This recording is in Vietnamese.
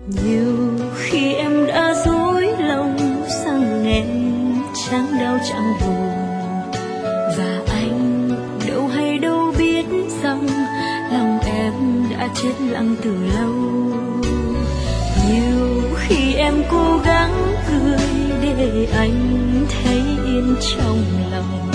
Nhiều khi em đã dối lòng rằng em chẳng đau chẳng buồn, và anh đâu hay đâu biết rằng lòng em đã chết lặng từ lâu. Nhiều khi em cố gắng cười để anh thấy yên trong lòng,